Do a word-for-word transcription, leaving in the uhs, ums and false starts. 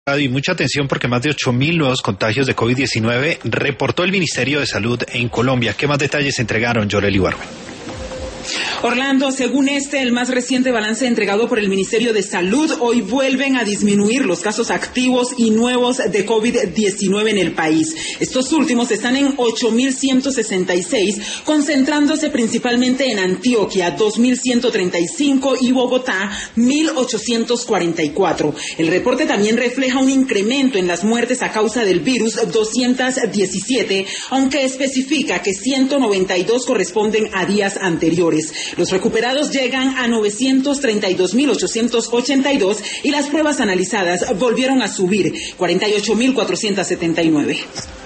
Y mucha atención porque más de ocho mil nuevos contagios de COVID diecinueve reportó el Ministerio de Salud en Colombia. ¿Qué más detalles entregaron, Yoreli Barba? Orlando, según este, el más reciente balance entregado por el Ministerio de Salud, hoy vuelven a disminuir los casos activos y nuevos de COVID diecinueve en el país. Estos últimos están en ocho mil ciento sesenta y seis, concentrándose principalmente en Antioquia, dos mil ciento treinta y cinco, y Bogotá, mil ochocientos cuarenta y cuatro. El reporte también refleja un incremento en las muertes a causa del virus, doscientas diecisiete, aunque especifica que ciento noventa y dos corresponden a días anteriores. Los recuperados llegan a novecientos treinta y dos mil ochocientos ochenta y dos y las pruebas analizadas volvieron a subir, cuarenta y ocho mil cuatrocientos setenta y nueve.